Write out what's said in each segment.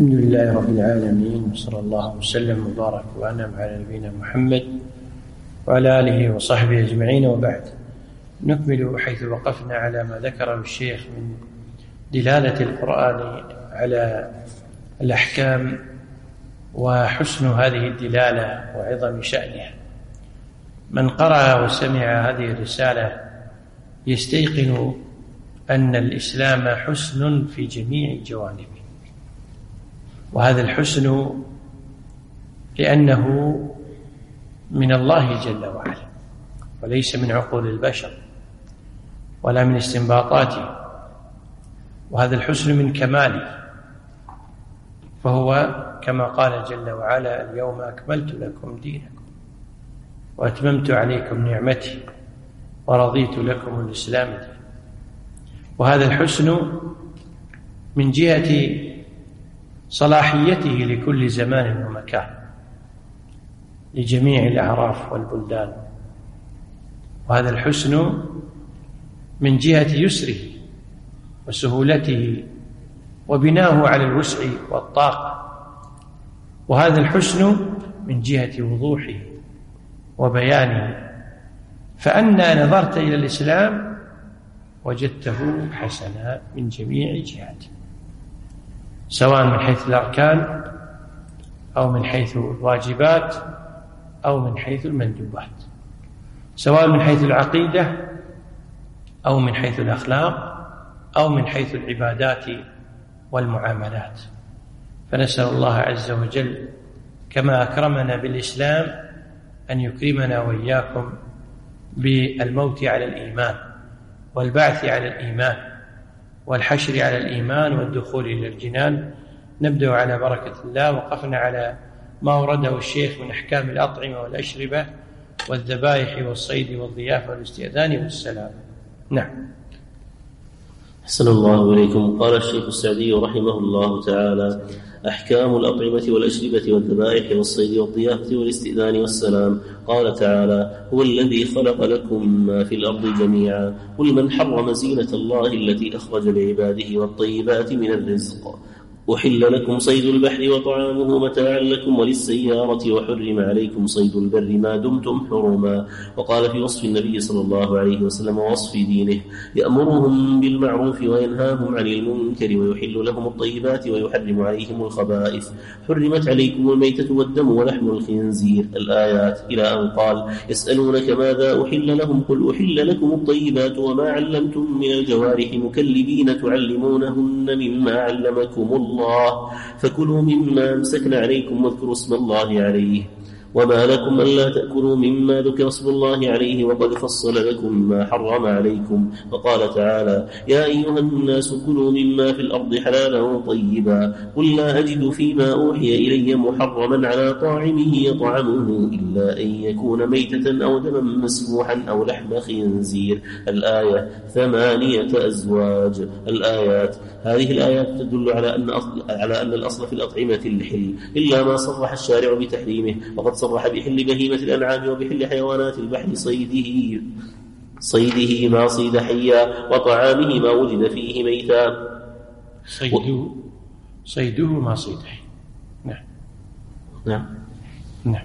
الحمد لله رب العالمين، وصلى الله وسلم وبارك وأنعم على نبينا محمد وعلى آله وصحبه أجمعين، وبعد. نكمل حيث وقفنا على ما ذكره الشيخ من دلالة القرآن على الأحكام وحسن هذه الدلالة وعظم شأنها. من قرأ وسمع هذه الرسالة يستيقن أن الإسلام حسن في جميع جوانبه، وهذا الحسن لأنه من الله جل وعلا وليس من عقول البشر ولا من استنباطاته، وهذا الحسن من كماله، فهو كما قال جل وعلا: اليوم أكملت لكم دينكم وأتممت عليكم نعمتي ورضيت لكم الإسلام دينا. وهذا الحسن من جهة صلاحيته لكل زمان ومكان لجميع الأعراف والبلدان، وهذا الحسن من جهة يسره وسهولته وبناه على الوسع والطاقة، وهذا الحسن من جهة وضوحه وبيانه، فأنى نظرت إلى الإسلام وجدته حسنا من جميع جهاته، سواء من حيث الأركان أو من حيث الواجبات أو من حيث المندوبات، سواء من حيث العقيدة أو من حيث الأخلاق أو من حيث العبادات والمعاملات. فنسأل الله عز وجل كما أكرمنا بالإسلام أن يكرمنا وإياكم بالموت على الإيمان والبعث على الإيمان والحشر على الإيمان والدخول إلى الجنان. نبدأ على بركة الله. وقفنا على ما أورده الشيخ من أحكام الأطعمة والأشربة والذبائح والصيد والضيافة والاستئذان والسلام. نعم. أحسن الله إليكم. قال الشيخ السعدي رحمه الله تعالى: أحكام الأطعمة والأشربة والذبائح والصيد والضيافة والاستئذان والسلام. قال تعالى: هو الذي خلق لكم ما في الأرض جميعا، قل من حرم زينة الله التي أخرج لعباده والطيبات من الرزق، أحل لكم صيد البحر وطعامه متاعا لكم وللسيارة، وحرم عليكم صيد البر ما دمتم حرما. وقال في وصف النبي صلى الله عليه وسلم ووصف دينه: يأمرهم بالمعروف وينهاهم عن المنكر ويحل لهم الطيبات ويحرم عليهم الخبائث، حرمت عليكم الميتة والدم ولحم الخنزير. الآيات إلى أن قال: يسألونك ماذا أحل لهم، قل أحل لكم الطيبات وما علمتم من الجوارح مكلبين تعلمونهن مما علمكم الله، فكلوا مما أمسكن عليكم واذكروا اسم الله عليه، وما لكم ألا تأكلوا مما ذكر اسم الله عليه وقد فصل لكم ما حرم عليكم. وقال تعالى: يا أيها الناس كلوا مما في الأرض حلالا طيبا، قل لا أجد فيما أوحي إلي محرما على طاعمه يطعمه إلا أن يكون ميتة أو دما مسفوحا أو لحم خنزير. الآية 8 أزواج. الآيات. هذه الآيات تدل على أن الأصل في الأطعمة الحل، إلا ما صرح الشارع بتحريمه، وقد صرح بحل بهيمة الأنعام وبحل حيوانات البحر صيده ما صيد حيا، وطعامه ما وجد فيه ميتا. صيده ما صيد حيا. نعم. نعم. نعم.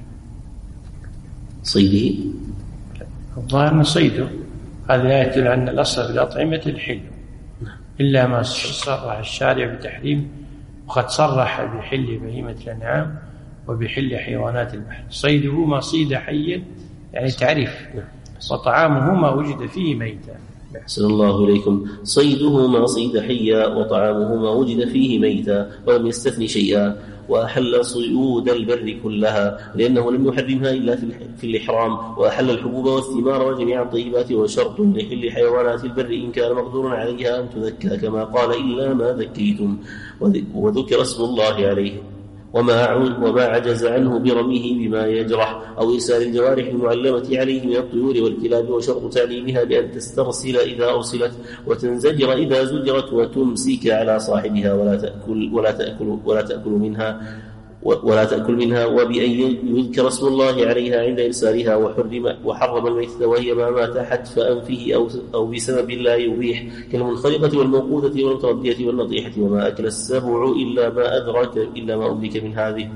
صيده الظاهر أن صيده، هذه الآية تدل أن الأصل في الأطعمة الحل، إلا ما صرح الشارع بتحريم، وقد صرح بحل بهيمة الأنعام وبحل حيوانات البحر. صيده ما صيد حيا يعني تعريف، وطعامه ما وجد فيه ميتا. أحسن الله إليكم. صيده ما صيد حيا وطعامه ما وجد فيه ميتا، ولم يستثني شيئا، وأحل صيود البر كلها لأنه لم يحرمها إلا في الإحرام، وأحل الحبوب والثمار وجميع الطيبات، وشرط لحل حيوانات البر إن كان مقدور عليها أن تذكى، كما قال: إلا ما ذكيتم، وذكر اسم الله عليه، وما عجز عنه برميه بما يجرح أو إرسال الجوارح المعلمة عليه من الطيور والكلاب، وشرط تعليمها بأن تسترسل إذا أرسلت، وتنزجر إذا زجرت، وتمسك على صاحبها ولا تأكل منها، ولا تأكل منها، وبأن يذكر اسم الله عليها عند إرسالها، وحرم الميتة وهي ما مات حتف أنفه أو بسبب لا يبيح، كالمنخرقة والموقوذة والمتردية والنطيحة، وما أكل السبع إلا ما أدرك من هذه،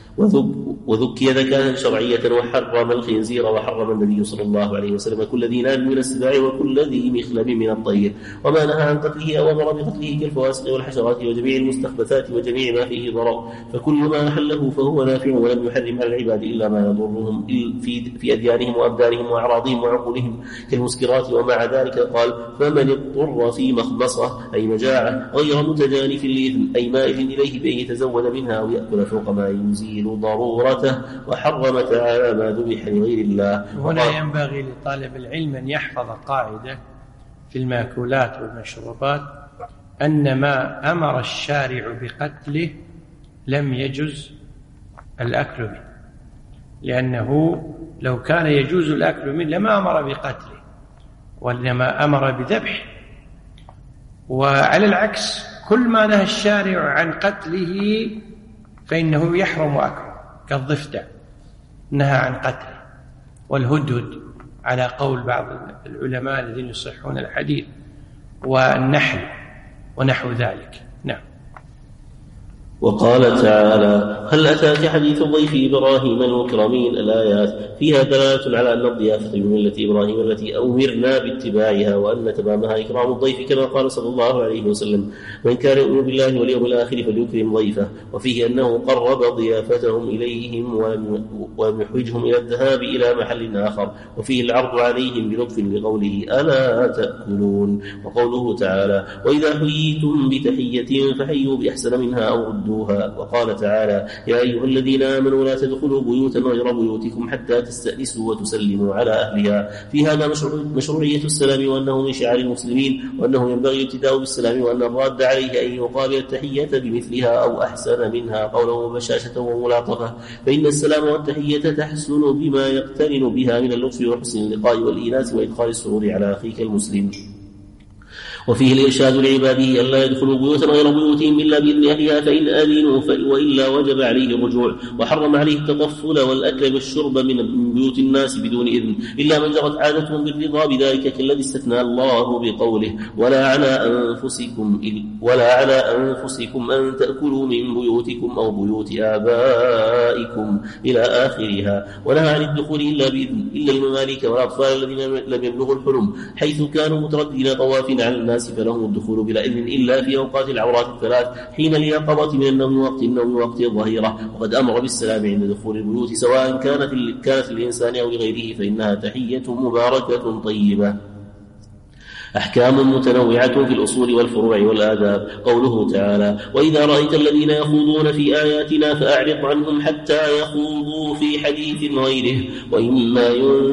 وذكي ذكاء شرعية، وحرم الخنزير، وحرم النبي صلى الله عليه وسلم كل ذي ناب من السباع وكل ذي مخلب من الطير، وما نهى عن قتله أو أمر بقتله كالفواسق والحشرات وجميع المستخبثات وجميع ما فيه ضرر، فكل ما أحله فهو نافع، ولم يحرم على العباد إلا ما يضرهم في أديانهم وأبدانهم وأعراضهم وعقولهم كالمسكرات. ومع ذلك قال: فمن اضطر في مخمصة أي مجاعة غير متجانف للإثم أي مائل إليه بأن يتزود منها أو يأكل فوق ما يزيل ضرورته، وحرم تعالى ما ذبح لغير الله. هنا ينبغي لطالب العلم أن يحفظ قاعدة في المأكولات والمشروبات، أن ما أمر الشارع بقتله لم يجوز الأكل منه، لأنه لو كان يجوز الأكل منه لما أمر بقتله، وإنما أمر بذبحه. وعلى العكس كل ما نهى الشارع عن قتله فإنه يحرم أكله، كالضفدع نهى عن قتله، والهدهد على قول بعض العلماء الذين يصحون الحديث، والنحل ونحو ذلك. نعم. وقال تعالى: هل أتاك حديث ضيف إبراهيم المكرمين؟ الآيات فيها دلالة على أن الضيافة من ملة إبراهيم التي أمرنا باتباعها، وأن تمامها إكرام الضيف، كما قال صلى الله عليه وسلم: من كان يؤمن بالله واليوم الآخر فليكرم ضيفه. وفيه أنه قرب ضيافتهم إليهم ولم يحوجهم إلى الذهاب إلى محل آخر، وفيه العرض عليهم بلطف بقوله: ألا تأكلون. وقوله تعالى: وإذا حييتم بتحية فحيوا بأحسن منها أو ردوها. وقال تعالى: يا أيها الذين آمنوا لا تدخلوا بيوتا غير بيوتكم حتى تستأنسوا وتسلموا على أهلها. في هذا مشروعية السلام، وأنه من شعار المسلمين، وأنه ينبغي الابتداء بالسلام، وأن الراد عليه أن يقابل التحية بمثلها أو أحسن منها قولا وبشاشة وملاطفة، فإن السلام والتحية تحسن بما يقترن بها من اللطف وحسن اللقاء والإيناس وإدخال السرور على أخيك المسلم. وفيه الإرشاد لعباده ألا يدخلوا بيوتا غير بيوتهم إلا بإذن أهلها، فإن آذنوا وإلا وجب عليه الرجوع. وحرم عليه التطفل والأكل والشرب من بيوت الناس بدون إذن، إلا من جرت عادتهم بالرضا بذلك، كالذي استثنى الله بقوله: ولا على أنفسكم أن تأكلوا من بيوتكم أو بيوت آبائكم إلى آخرها. ونهى عن الدخول إلا بإذن، إلا المماليك والأطفال الذين لم يبلغوا الحلم، حيث كانوا مترددين طوافين على الناس، فلهم الدخول بلا إذن إلا في أوقات العورات الثلاث: حين اليقظة من النوم، وقت النوم، وقت الظهيرة. وقد أمر بالسلام عند دخول البيوت، سواء كانت للإنسان أو لغيره، فإنها تحية مباركة طيبة. أحكام متنوعة في الأصول والفروع والآداب. قوله تعالى: وإذا رأيت الذين يخوضون في آياتنا فأعرض عنهم حتى يخوضوا في حديث غيره، وإما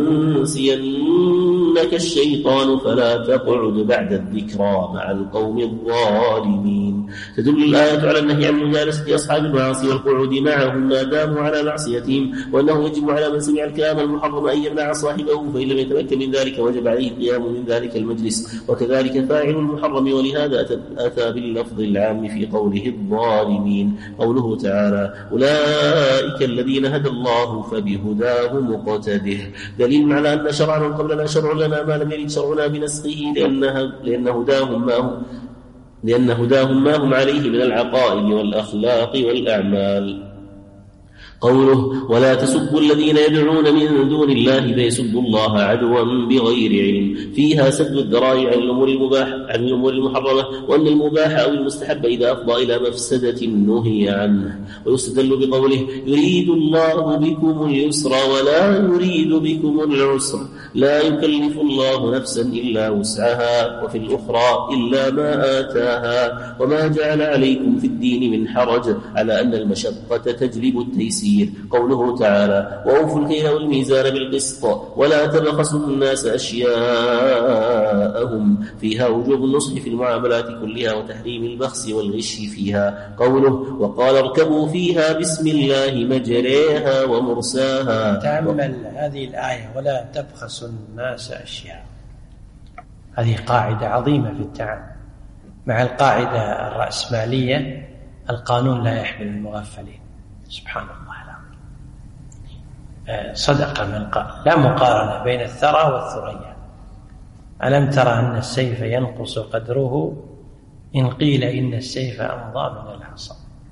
ينسينك الشيطان فلا تقعد بعد الذكرى مع القوم الظالمين. تدل الآية على النهي عن مجالسة أصحاب المعاصي والقعود معهم ما داموا على معصيتهم، وأنه يجب على من سمع الكلام المحرم أن يمنع صاحبه، فإن لم يتمكن من ذلك وجب عليه القيام من ذلك المجلس. وكذلك فاعل المحرم، ولهذا أتى باللفظ العام في قوله الظالمين. قوله تعالى: أولئك الذين هدى الله فبهداه مقتده، دليل على أن شرع من قبلنا شرع لنا ما لم يرد شرعنا بنسخه، لأن هداهم ما هم عليه من العقائد والأخلاق والأعمال. قوله: ولا تسبوا الذين يدعون من دون الله فيسبوا الله عدوا بغير علم، فيها سد الذرائع عن الأمور المحرمة، وأن المباح أو المستحب إذا أفضى إلى مفسدة نهي عنه. ويستدل بقوله: يريد الله بكم اليسر ولا يريد بكم العسر، لا يكلف الله نفسا إلا وسعها، وفي الأخرى إلا ما آتاها، وما جعل عليكم في الدين من حرج، على أن المشقة تجلب التيسير. قوله تعالى: وأوفوا الكيل والميزان بالقسط ولا تبخسوا الناس أشياءهم، فيها وجوب النصح في المعاملات كلها وتحريم البخس والغش فيها. قوله: وقال اركبوا فيها بسم الله مجريها ومرساها. تأمل هذه الآية: ولا تبخسوا الناس أشياء، هذه قاعدة عظيمة في التعامل مع القاعدة الرأسمالية: القانون لا يحمل المغفلين. سبحان الله العظيم. صدق من قال لا مقارنة بين الثرى والثريا. ألم ترى أن السيف ينقص قدره إن قيل إن السيف أمضى من العصا.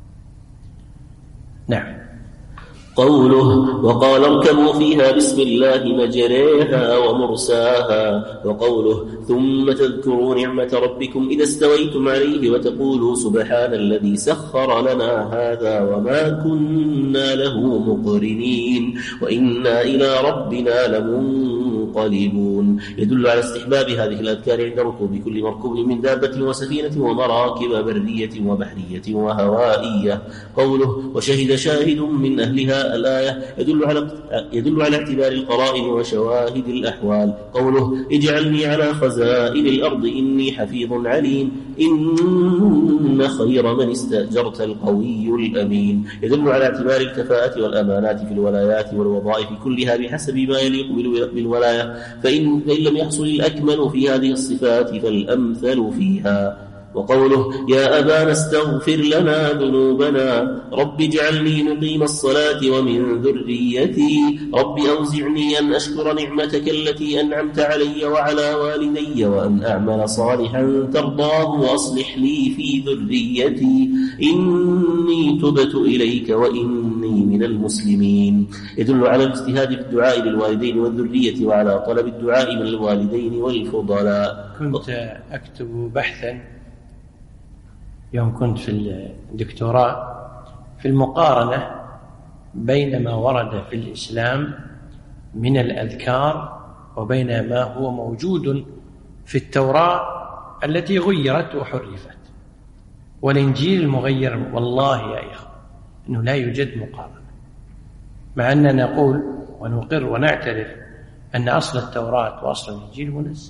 نعم. قوله وقال اركبوا فيها بسم الله مجريها ومرساها. وقوله ثم تذكروا نعمة ربكم إذا استويتم عليه وتقولوا سبحان الذي سخر لنا هذا وما كنا له مقرنين وإنا إلى ربنا لمنقلبون. يدل على استحباب هذه الأذكار عند ركوب كل مركوب من دابة وسفينة ومراكب برية وبحرية وهوائية. قوله وشهد شاهد من أهلها الآية يدل على اعتبار القرائن وشواهد الأحوال. قوله اجعلني على خزائن الأرض إني حفيظ عليم إن خير من استأجرت القوي الأمين. يدل على اعتبار الكفاءة والأمانات في الولايات والوظائف كلها بحسب ما يليق بالولاية، فإن لم يحصل الأكمل في هذه الصفات فالأمثل فيها. وقوله يا أبانا استغفر لنا ذنوبنا رب اجعلني مقيم الصلاة ومن ذريتي رب أوزعني أن أشكر نعمتك التي أنعمت علي وعلى والدي وأن أعمل صالحا ترضاه وأصلح لي في ذريتي إني تبت إليك وإني من المسلمين. يدل على الاجتهاد في الدعاء للوالدين والذرية وعلى طلب الدعاء من الوالدين والفضلاء. كنت أكتب بحثا يوم كنت في الدكتوراه في المقارنة بين ما ورد في الإسلام من الأذكار وبين ما هو موجود في التوراة التي غيرت وحرفت والإنجيل المغير. والله يا إخوة أنه لا يوجد مقارنة، مع أننا نقول ونقر ونعترف أن أصل التوراة وأصل الإنجيل منزل،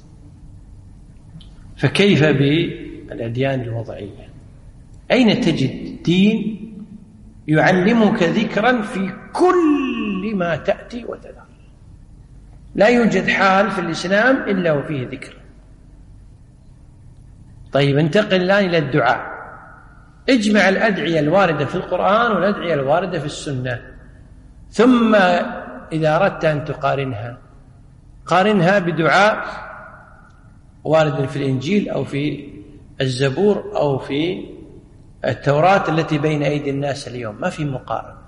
فكيف بالأديان الوضعية؟ أين تجد دين يعلمك ذكرا في كل ما تأتي وتذر؟ لا يوجد حال في الإسلام إلا وفيه ذكر. طيب انتقل الآن إلى الدعاء. اجمع الأدعية الواردة في القرآن والأدعية الواردة في السنة، ثم إذا أردت أن قارنها بدعاء وارد في الإنجيل أو في الزبور أو في التوراة التي بين أيدي الناس اليوم، ما في مقارنة.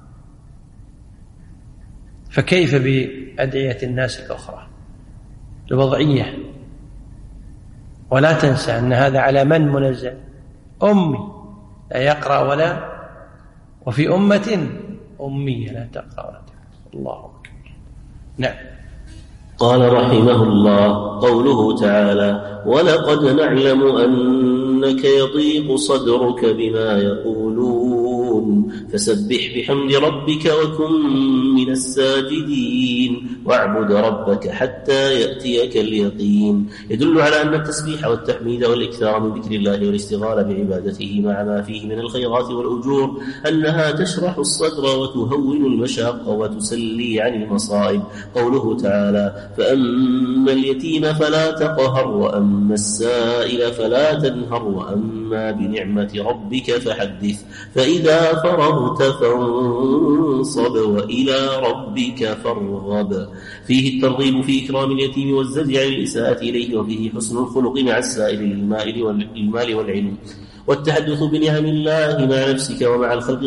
فكيف بأدعية الناس الأخرى الوضعية؟ ولا تنسى أن هذا على من منزل؟ أمي لا يقرأ ولا، وفي أمة أمية لا تقرأ ولا تكتب. الله أكبر. نعم. قال رحمه الله قوله تعالى ولقد نعلم أنك يضيق صدرك بما يقولون فسبح بحمد ربك وكن من الساجدين واعبد ربك حتى يأتيك اليقين. يدل على أن التسبيح والتحميد والإكثار من ذكر الله والاستغال بعبادته مع ما فيه من الخيرات والأجور أنها تشرح الصدر وتهون المشاق وتسلي عن المصائب. قوله تعالى فأما اليتيم فلا تقهر وأما السائل فلا تنهر وأما بنعمة ربك فحدث فإذا فرغت فانصب وإلى ربك فارغب. فيه الترغيب في إكرام اليتيم والزجر عن الإساءة إليه، وفيه حسن الخلق مع السائل للمال والعلم، والتحدث بنعم الله مع نفسك ومع الخلق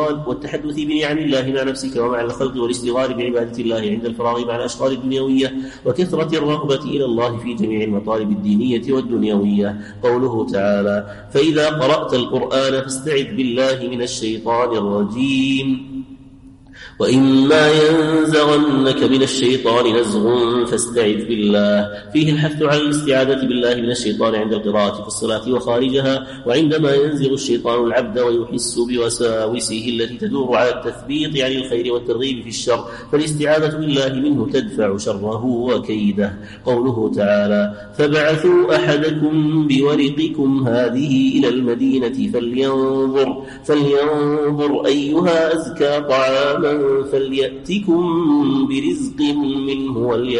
والاستغال بعبادة الله عند الفراغ مع الأشغال الدنيوية، وكثرة الرغبة إلى الله في جميع المطالب الدينية والدنيوية. قوله تعالى فإذا قرأت القرآن فاستعذ بالله من الشيطان الرجيم وإما ينزغنك من الشيطان نزغ فاستعذ بالله. فيه الحث على الاستعاذة بالله من الشيطان عند القراءة في الصلاة وخارجها، وعندما ينزغ الشيطان العبد ويحس بوساوسه التي تدور على التثبيط عن الخير والترغيب في الشر، فالاستعاذة بالله منه تدفع شره وكيده. قوله تعالى فبعثوا أحدكم بورقكم هذه إلى المدينة فلينظر أيها أزكى طعاما فليأتكم برزق منه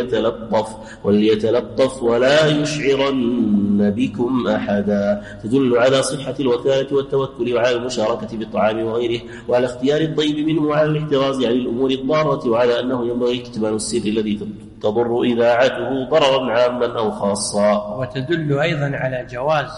وليتلطف ولا يشعرن بكم أحدا. تدل على صحة الوكالة والتوكل وعلى المشاركة بالطعام وغيره، وعلى اختيار الطيب منه، وعلى الاحتراز عن الأمور الضارة، وعلى أنه ينبغي كتمان السر الذي تضر إذاعته ضررا عاما أو خاصا. وتدل أيضا على جواز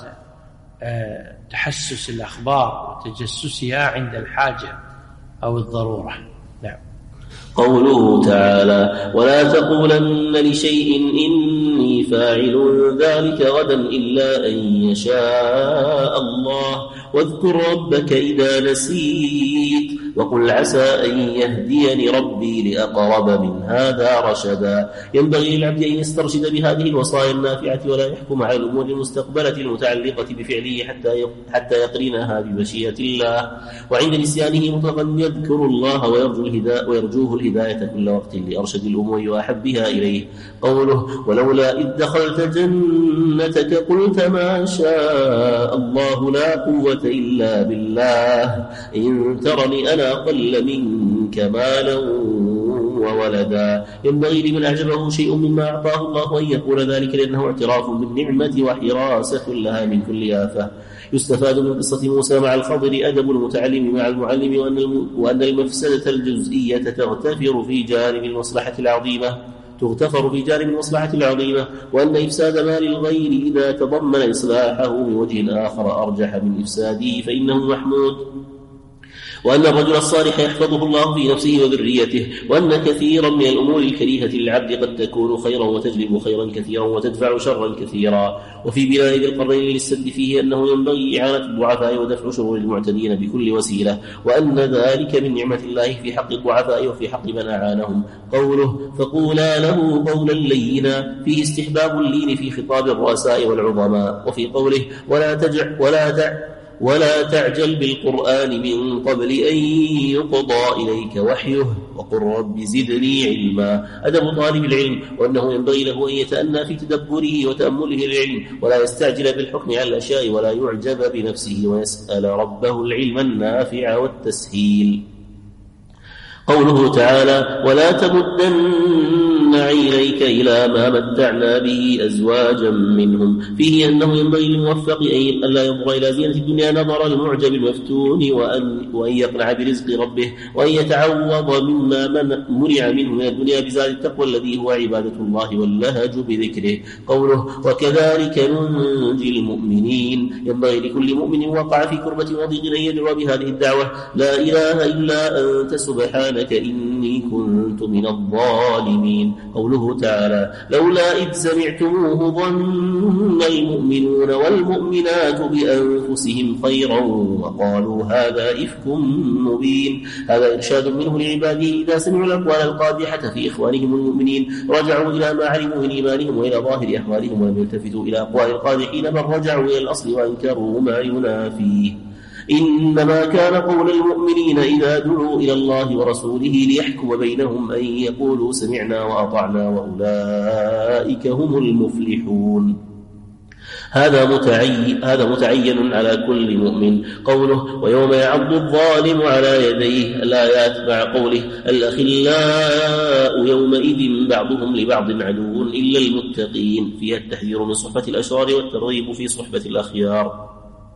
تحسس الأخبار وتجسسها عند الحاجة أو الضرورة. نعم. قوله تعالى: ولا تقولن لشيء إني فاعل ذلك غدا إلا أن يشاء الله، واذكر ربك إذا نسيت، وقل عسى أن يهديني ربي لأقرب من هذا رشدا. ينبغي للعبد أن يسترشد بهذه الوصايا النافعة ولا يحكم على الأمور المستقبلة المتعلقة بفعله حتى يقرنها بمشيئة الله، وعند نسيانه مطلقا يذكر الله ويرجوه الهداية كل وقت لأرشد الأمور وأحبها إليه. قوله: ولولا إذ دخلت جنتك قلت ما شاء الله لا قوة إلا بالله إن ترني أنا أقل منك مالا وولدا. ينبغي لمن أعجبه شيء مما أعطاه الله أن يقول ذلك، لأنه اعتراف بالنعمة وحراسة لها من كل آفة. يستفاد من قصة موسى مع الخضر أدب المتعلم مع المعلم، وأن المفسدة الجزئية تغتفر في جانب المصلحة العظيمة، وأن إفساد مال الغير إذا تضمن إصلاحه من وجه آخر أرجح من إفساده فإنه محمود، وأن الرجل الصالح يحفظه الله في نفسه وذريته، وأن كثيرا من الأمور الكريهة للعبد قد تكون خيرا وتجلب خيرا كثيرا وتدفع شرا كثيرا. وفي بناء ذي القرنين للسد فيه أنه ينبغي إعانة الضعفاء ودفع شرور المعتدين بكل وسيلة، وأن ذلك من نعمة الله في حق الضعفاء وفي حق من أعانهم. قوله: فقولا له قولا لينا فيه استحباب اللين في خطاب الرؤساء والعظماء. وفي قوله: ولا تعجل بالقرآن من قبل أن يقضى إليك وحيه وقل رب زدني علما. أدب طالب العلم، وأنه ينبغي له أن يتأنى في تدبره وتأمله العلم، ولا يستعجل بالحكم على الأشياء، ولا يعجب بنفسه، ويسأل ربه العلم النافع والتسهيل. قوله تعالى: ولا تمدن عينيك إلى ما متعنا به أزواجا منهم. فيه أنه ينبغي للموفق أن لا ينظر إلى زينة الدنيا نظر المعجب المفتون، وأن يقنع برزق ربه، وأن يتعوض مما منع منه من الدنيا بزاد التقوى الذي هو عبادة الله واللهج بذكره. قوله: وكذلك ننجي المؤمنين. ينبغي لكل مؤمن وقع في كربة وضيق أن يدعو بهذه الدعوة: لا إله إلا أنت سبحانك إني كنت من الظالمين. قوله تعالى: لولا إذ سمعتموه ظن المؤمنون والمؤمنات بأنفسهم خيرا وقالوا هذا إفك مبين. هذا إرشاد منه لعباده إذا سمعوا الأقوال القادحة في إخوانهم المؤمنين رجعوا إلى ما علموا من إيمانهم وإلى ظاهر أحوالهم، ولم يلتفتوا إلى أقوال القادحين، بل رجعوا إلى الأصل وأنكروا ما ينافيه. إنما كان قول المؤمنين إذا دعوا إلى الله ورسوله ليحكم بينهم أن يقولوا سمعنا وأطعنا وأولئك هم المفلحون. هذا متعين على كل مؤمن. قوله: ويوم يعض الظالم على يديه. الآيات مع قوله: الأخلاء يومئذ بعضهم لبعض عدو إلا المتقين، فيها التحذير من صحبة الأشرار والترغيب في صحبة الأخيار.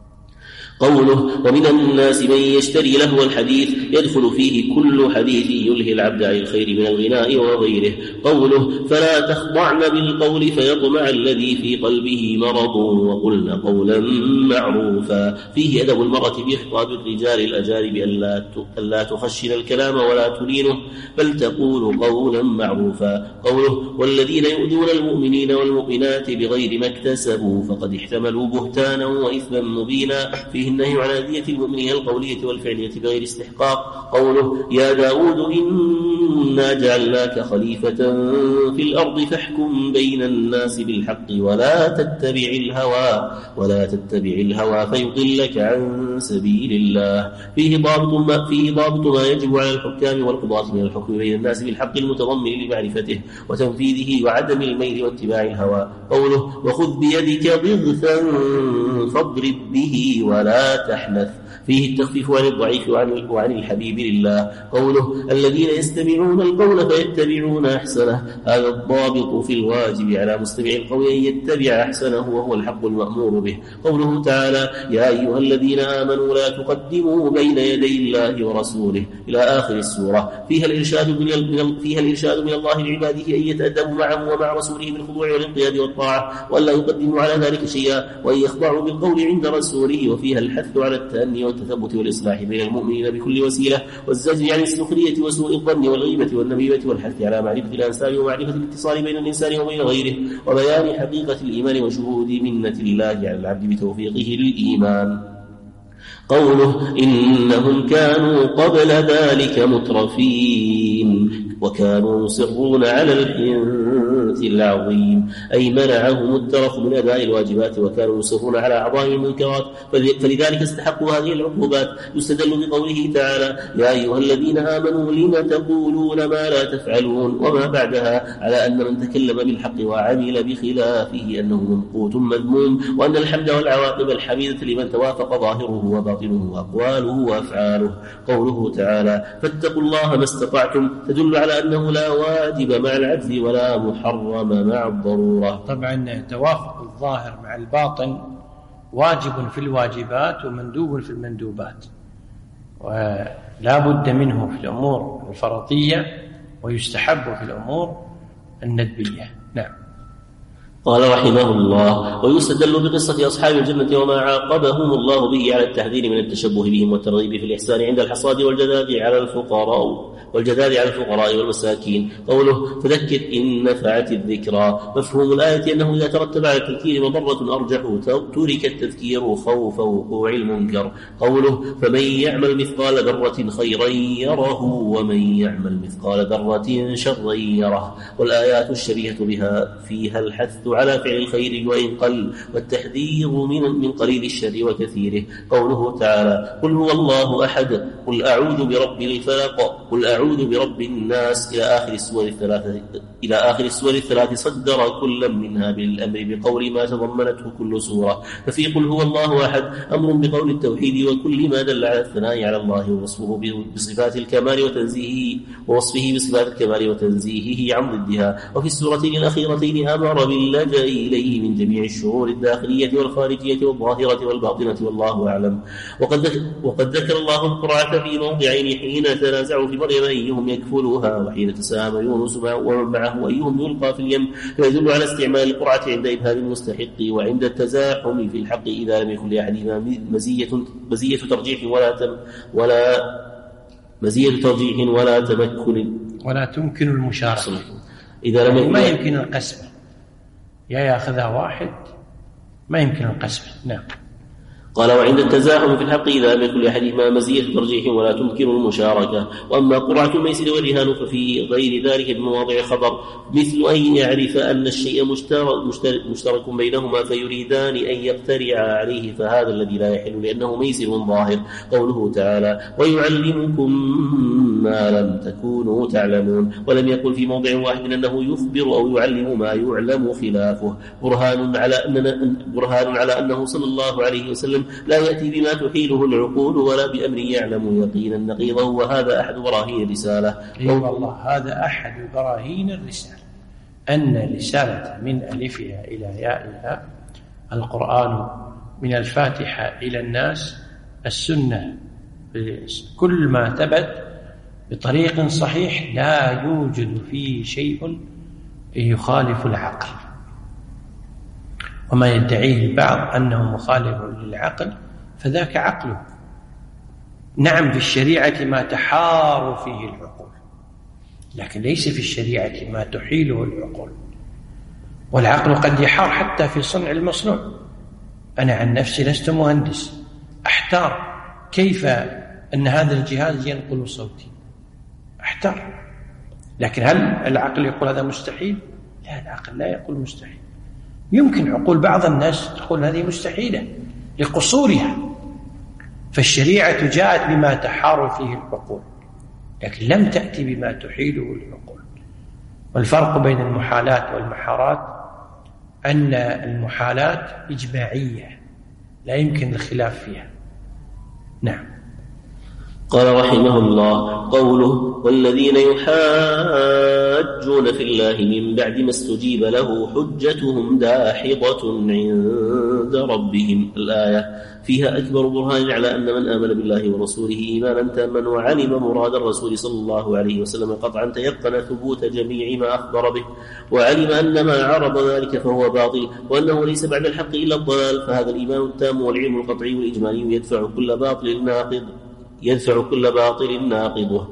قوله: ومن الناس من يشتري لهو الحديث. يدخل فيه كل حديث يلهي العبد عن الخير من الغناء وغيره. قوله: فلا تخضعن بالقول فيطمع الذي في قلبه مرض وقلن قولا معروفا. فيه أدب المرأة بخطاب الرجال الأجانب ألا تخشن الكلام ولا تلينه بل تقول قولا معروفا. قوله: والذين يؤذون المؤمنين والمؤمنات بغير ما اكتسبوا فقد احتملوا بهتانا وإثما مبينا. فيه النهي على دية المؤمنين القولية والفعلية بغير استحقاق. قوله: يا داود إنا جعلناك خليفة في الأرض فاحكم بين الناس بالحق ولا تتبع الهوى فيضلك عن سبيل الله. فيه ضابط ما يجب على الحكام والقضاة من الحكم بين الناس بالحق المتضمن لمعرفته وتنفيذه وعدم الميل واتباع الهوى. قوله: وخذ بيدك ضغثا فاضرب به ولا لا تحنث، فيه التخفيف عن الضعيف وعن الحبيب لله. قوله الذين يستمعون القول فيتبعون أحسنه، هذا الضابط في الواجب على مستمع القول أن يتبع أحسنه وهو الحق المأمور به. قوله تعالى يا أيها الذين آمنوا لا تقدموا بين يدي الله ورسوله إلى آخر السورة، فيها الإرشاد من الله لعباده أن يتأدبوا معه ومع رسوله بالخضوع والانقياد والطاعة، وأن لا يقدموا على ذلك شيئا، وأن يخضعوا بالقول عند رسوله. وفيها الحث على التأني والتثبت والإصلاح بين المؤمنين بكل وسيلة، والزجر عن السخرية وسوء الظن والغيبة والنميمة، والحث على معرفة الأنساب ومعرفة الاتصال بين الإنسان وبين غيره، وبيان حقيقة الإيمان وشهود منة الله على العبد بتوفيقه للإيمان. قوله إنهم كانوا قبل ذلك مترفين وكانوا يصرون على الحنث العظيم، أي منعهم الترف من أداء الواجبات وكانوا يصرون على أعظم المنكرات، فلذلك استحقوا هذه العقوبات. يستدل بقوله تعالى يا أيها الذين آمنوا لم تقولون ما لا تفعلون، وما بعدها على أن من تكلم بالحق وعمل بخلافه أنه ممقوت مذموم، وأن الحمد والعواقب الحميدة لمن توافق ظاهره وباطنه وأقواله وأفعاله. قوله تعالى فاتقوا الله ما استطعتم تدل على أنه لا واجب مع العجز ولا محرم مع الضرورة. طبعا توافق الظاهر مع الباطن واجب في الواجبات ومندوب في المندوبات، ولا بد منه في الأمور الفرضية ويستحب في الأمور الندبية. نعم. قال رحمه الله ويستدل بقصة أصحاب الجنة وما عاقبهم الله به على التحذير من التشبه بهم والترغيب في الإحسان عند الحصاد والجذاذ على الفقراء والمساكين. قوله فذكر إن نفعت الذكرى، مفهوم الآية أنه إذا ترتب على التذكير مضرة أرجح ترك التذكير خوف وقوع المنكر. قوله فمن يعمل مثقال ذرة خيرا يره ومن يعمل مثقال ذرة شرا يره. والآيات الشبيهة بها فيها الحث على فعل الخير وإن قل، والتحذير من قليل الشر وكثيره. قوله تعالى قل هو الله أحد قل أعوذ برب الفلق قل أعوذ برب الناس إلى آخر السور الثلاث صدر كل منها بالأمر بقول ما تضمنته كل سورة. ففي قل هو الله أحد أمر بقول التوحيد وكل ما دل على الثناء على الله ووصفه بصفات الكمال وتنزيهه عن ضدها. وفي السورتين الأخيرتين أمر باللجأ إليه من جميع الشرور الداخلية والخارجية والظاهرة والباطنة والله أعلم. وقد ذكر الله القرعة في موضعين حين تنازعوا في مريم أيهم يكفلها وحين تساهم يونس ومن معه أيهم يلقى في اليم، فيدل على استعمال القرعة عند إبهام المستحق وعند التزاحم في الحق إذا لم يكن لأحدهما مزية ترجيح ولا تمكن المشاركة. إذا لم ما يمكن القسم، يأخذها واحد ما يمكن القسم. نعم. قال وعند التزاحم في الحق إذا لم يكن لأحدهما مزية ترجيح ولا تمكن المشاركة. وأما قرعة الميسر والرهان ففي غير ذلك بمواضع خبر، مثل أن يعرف أن الشيء مشترك بينهما فيريدان أن يقترعا عليه، فهذا الذي لا يحل لأنه ميسر ظاهر. قوله تعالى ويعلمكم ما لم تكونوا تعلمون، ولم يقل في موضع واحد أنه يخبر أو يعلم ما يعلم خلافه، برهان على أنه صلى الله عليه وسلم لا يأتي بما تحيله العقول ولا بأمر يعلم يقينا نقيضه، وهذا أحد براهين الرسالة. والله هذا أحد براهين الرسالة، أن الرسالة من ألفها إلى يائها، القرآن من الفاتحة إلى الناس، السنة كل ما ثبت بطريق صحيح لا يوجد فيه شيء يخالف العقل. وما يدعيه البعض أنه مخالف للعقل فذاك عقله. نعم في الشريعة ما تحار فيه العقول، لكن ليس في الشريعة ما تحيله العقول. والعقل قد يحار حتى في صنع المصنوع. أنا عن نفسي لست مهندس، أحتار كيف أن هذا الجهاز ينقل صوتي، أحتار. لكن هل العقل يقول هذا مستحيل؟ لا، العقل لا يقول مستحيل. يمكن عقول بعض الناس تقول هذه مستحيلة لقصورها، فالشريعة جاءت بما تحار فيه العقول لكن لم تأتي بما تحيله العقول. والفرق بين المحالات والمحارات أن المحالات إجماعية لا يمكن الخلاف فيها، نعم. قال رحمه الله: قوله: والذين يحاجون في الله من بعد ما استجيب له حجتهم داحضة عند ربهم. الآية فيها أكبر برهان على أن من آمن بالله ورسوله إيمانا تاما وعلم مراد الرسول صلى الله عليه وسلم قطعا تيقن ثبوت جميع ما أخبر به، وعلم أن ما عرض ذلك فهو باطل، وأنه ليس بعد الحق إلا الضلال، فهذا الإيمان التام والعلم القطعي والإجمالي يدفع كل باطل ناقضه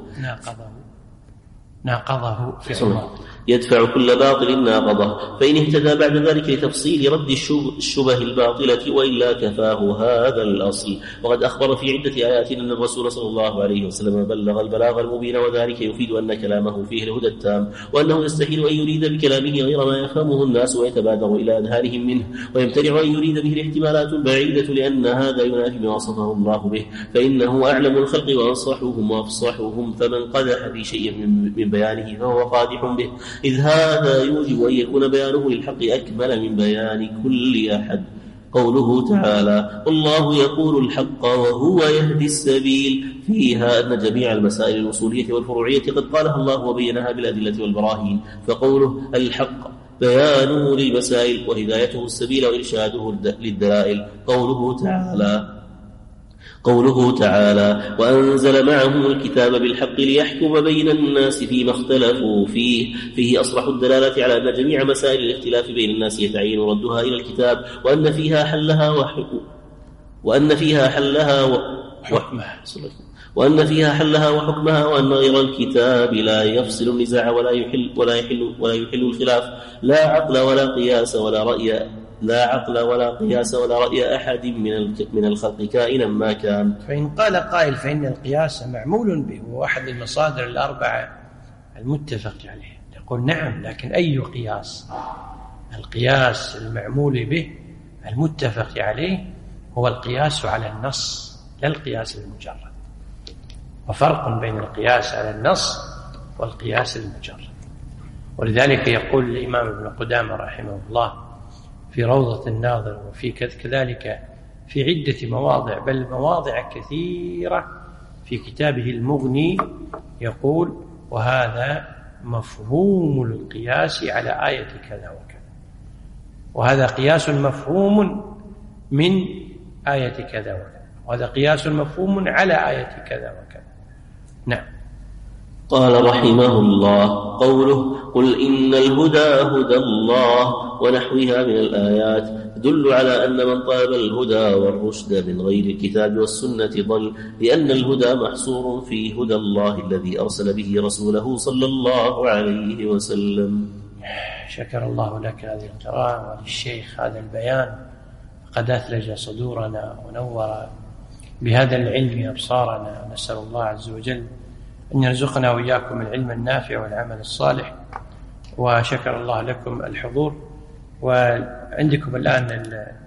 يدفع كل باطل ناقضه، فإن اهتدى بعد ذلك لتفصيل رد الشبه الباطلة وإلا كفاه هذا الأصل. وقد أخبر في عدة آيات أن الرسول صلى الله عليه وسلم بلغ البلاغ المبين، وذلك يفيد أن كلامه فيه الهدى التام، وأنه يستحيل أن يريد بكلامه غير ما يفهمه الناس ويتبادر إلى أذهانهم منه، ويمتنع أن يريد به الاحتمالات البعيدة، لأن هذا ينافي ما وصفه الله به، فإنه أعلم الخلق وأنصحهم وأفصحهم، فمن قدح في شيء من بيانه فهو قادح به، إذ هذا يوجب أن يكون بيانه للحق أكمل من بيان كل أحد. قوله تعالى: والله يقول الحق وهو يهدي السبيل، فيها أن جميع المسائل الأصولية والفروعية قد قالها الله وبينها بالأدلة والبراهين، فقوله الحق بيانه للمسائل وهدايته السبيل وإرشاده للدلائل. قوله تعالى: وأنزل معهم الكتاب بالحق ليحكم بين الناس فيما اختلفوا فيه أصرح الدلالة على أن جميع مسائل الاختلاف بين الناس يتعين ردها إلى الكتاب، وأن فيها حلها وحكمها، وأن غير الكتاب لا يفصل النزاع ولا يحل الخلاف، لا عقل ولا قياس ولا رأي أحد من الخلق كائنا ما كان. فإن قال قائل فإن القياس معمول به وأحد المصادر الأربعة المتفق عليه، يقول نعم، لكن أي قياس؟ القياس المعمول به المتفق عليه هو القياس على النص لا القياس المجرد، وفرق بين القياس على النص والقياس المجرد. ولذلك يقول الإمام ابن قدامة رحمه الله في روضة الناظر، وفي كذلك في عدة مواضع، بل مواضع كثيرة في كتابه المغني، يقول: وهذا مفهوم القياس على آية كذا وكذا، وهذا قياس مفهوم من آية كذا وكذا، وهذا قياس مفهوم على آية كذا وكذا. نعم. قال رحمه الله: قوله: قل إن الهدى هدى الله ونحوها من الآيات تدل على أن من طلب الهدى والرشد من غير الكتاب والسنة ضل، لأن الهدى محصور في هدى الله الذي أرسل به رسوله صلى الله عليه وسلم. شكر الله لك هذه القراءة وللشيخ هذا البيان، قد أثلج صدورنا ونور بهذا العلم أبصارنا. نسأل الله عز وجل أن يرزقنا وإياكم العلم النافع والعمل الصالح. وشكر الله لكم الحضور. وعندكم الآن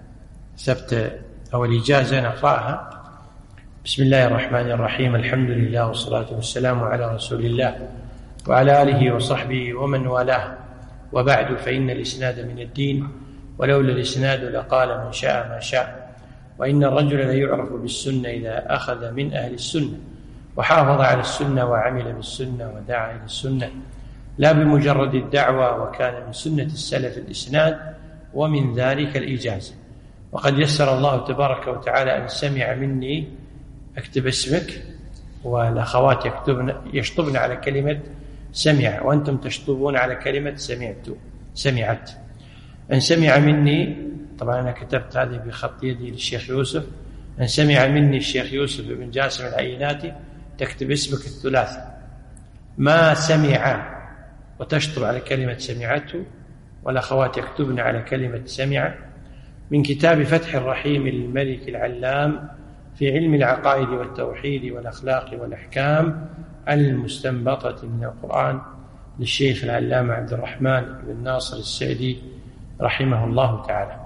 السبت أو الإجازة نقرأها. بسم الله الرحمن الرحيم، الحمد لله والصلاة والسلام على رسول الله وعلى آله وصحبه ومن والاه، وبعد، فإن الإسناد من الدين، ولولا الإسناد لقال من شاء ما شاء، وإن الرجل ليعرف بالسنة إذا أخذ من أهل السنة وحافظ على السنة وعمل بالسنة ودعا إلى السنة، لا بمجرد الدعوة. وكان من سنة السلف الإسناد، ومن ذلك الإجازة. وقد يسر الله تبارك وتعالى أن سمع مني، أكتب اسمك، والأخوات يشطبن على كلمة سمع، وأنتم تشطبون على كلمة سمعت. أن سمع مني، طبعا أنا كتبت هذه بخط يدي للشيخ يوسف، أن سمع مني الشيخ يوسف بن جاسم العيناتي، تكتب اسمك الثلاثي، ما سمع، وتشطب على كلمة سمعته، والأخوات يكتبن على كلمة سمع، من كتاب فتح الرحيم للملك العلام في علم العقائد والتوحيد والأخلاق والأحكام المستنبطة من القرآن، للشيخ العلامة عبد الرحمن بن ناصر السعدي رحمه الله تعالى،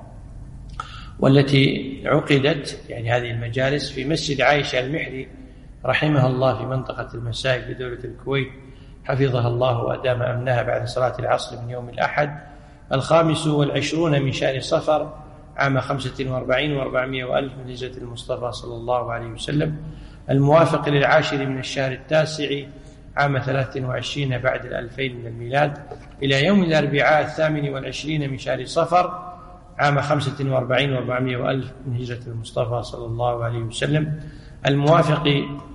والتي عقدت يعني هذه المجالس في مسجد عائشة المحري رحمها الله في منطقة المساجد في دولة الكويت، حفظها الله وأدام أمنها، بعد صلاة العصر من يوم الأحد 25 من شهر صفر عام 45 و400 وألف من هجرة المصطفى صلى الله عليه وسلم، الموافق للعاشر من الشهر التاسع عام 23 بعد 2000 من الميلاد، إلى يوم الأربعاء 28 من شهر صفر عام 45 و400 وألف من هجرة المصطفى صلى الله عليه وسلم، الموافق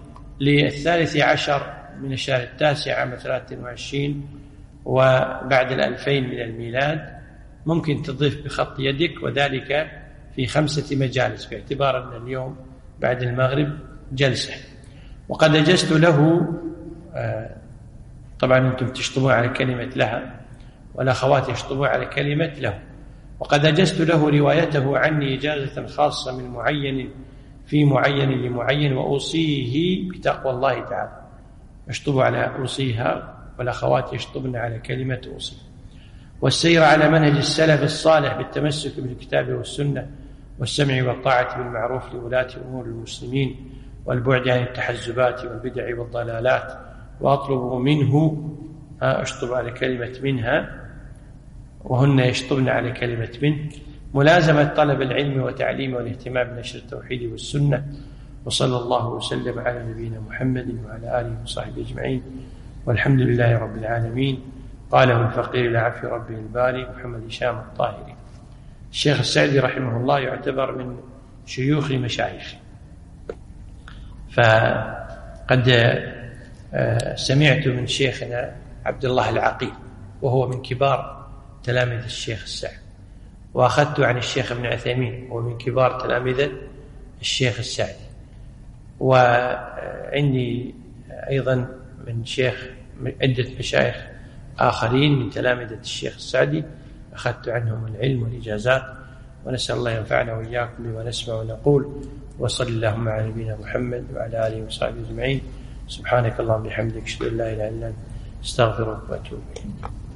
لل13 من الشهر التاسع عام 23 وبعد 2000 من الميلاد. ممكن تضيف بخط يدك، وذلك في 5 مجالس، باعتبار أن اليوم بعد المغرب جلسة. وقد أجزت له، طبعا أنتم تشطبون على كلمة لها والأخوات يشطبون على كلمة له، وقد أجزت له روايته عني إجازة خاصة من معين في معين لمعين، وأوصيه بتقوى الله تعالى. يشطب على أوصيها، والأخوات يشطبن على كلمة أوصي. والسير على منهج السلف الصالح بالتمسك بالكتاب والسنة والسمع والطاعة بالمعروف لولاة أمور المسلمين، والبعد عن التحزبات والبدع والضلالات. وأطلب منه، أشطب على كلمة منها وهن يشطبن على كلمة منه، ملازمة طلب العلم وتعليمه والاهتمام بنشر التوحيد والسنة. وصلى الله وسلم على نبينا محمد وعلى آله وصحبه أجمعين، والحمد لله رب العالمين. قاله الفقير إلى عفو ربه الباري محمد هشام الطاهري. الشيخ السعدي رحمه الله يعتبر من شيوخ مشايخ، فقد سمعت من شيخنا عبد الله العقيل وهو من كبار تلاميذ الشيخ السعدي، وأخذت عن الشيخ ابن عثيمين وهو من كبار تلاميذ الشيخ السعدي، وعندي أيضا من عدة مشايخ آخرين من تلامذة الشيخ السعدي أخذت عنهم العلم والإجازات. ونسأل الله ينفعنا وإياكم بما نسمع ونقول. وصلى اللهم على نبينا محمد وعلى آله وصحبه أجمعين. سبحانك اللهم وبحمدك، أشهد أن لا إله إلا أنت، أستغفرك وأتوب إليك.